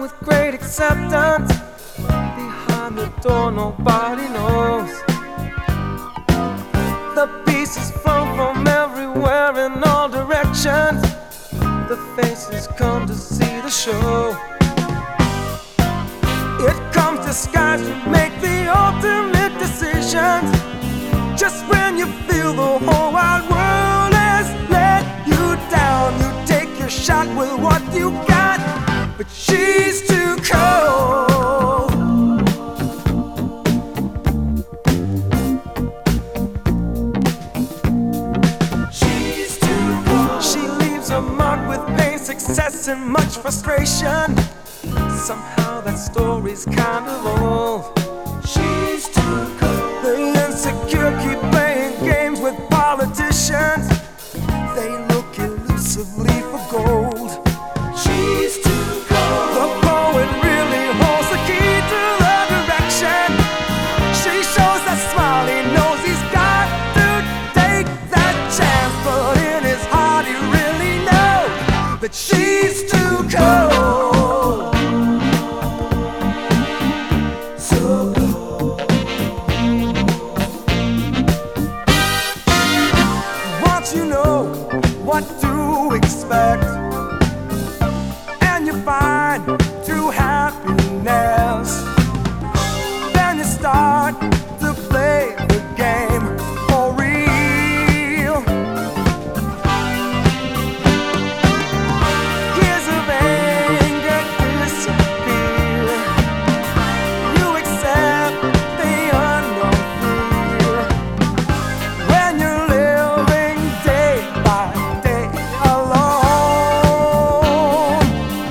gone with great acceptance. Behind the door nobody knows. The pieces fall from everywhere in all directions. The faces come to see the show. It comes disguised to make the ultimate decisions. Just when you feel the whole wide world has let you down, you take your shot with what you got, but she's too cold. She's too cold. She leaves a mark with pain, success, and much frustration. Somehow that story's kind of old. She's too cold. The insecure keep playing games with politicians. They look elusively for gold. She's too cold. The poet really holds the key to the direction. She shows that smile, he knows he's got to take that chance, but in his heart he really knows that she's too cold. You know what to expect, and you find true happiness. Then you start to play the game for real. Years of anger disappear. You accept the unknown fear. When you're living by day alone,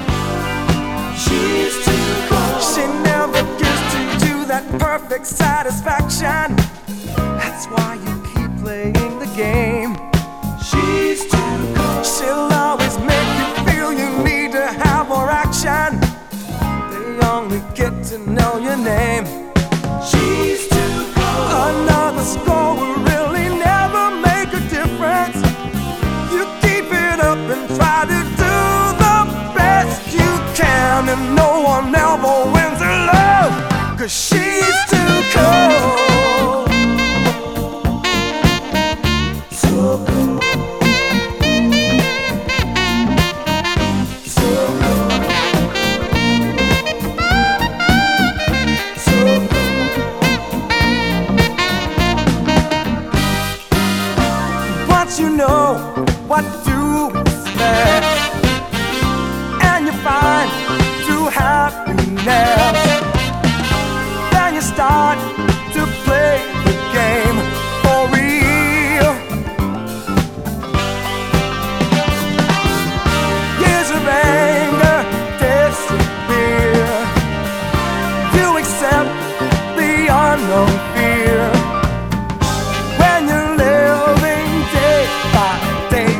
she's too cold. She never gives to you that perfect satisfaction. That's why you keep playing the game. She's too cold. She'll always make you feel you need to have more action. They only get to know your name. She's too cold. Another score will really never make a difference. You keep it up and try to do the best you can, and no one ever wins her love, 'cause she's too cold. So cold. So cold. So cold. Once you know what to expect, and you find true happiness, then you start to play the game for real. Years of anger disappear. You accept the unknown fear. When you're living day by day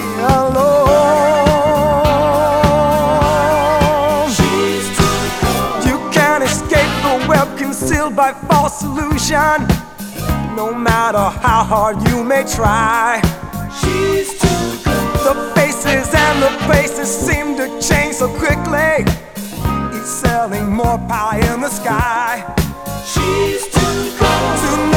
alone, she's too cold. You can't escape the web concealed by false illusion, no matter how hard you may try. She's too cold. The faces and the places seem to change so quickly, each selling more pie in the sky. She's too cold.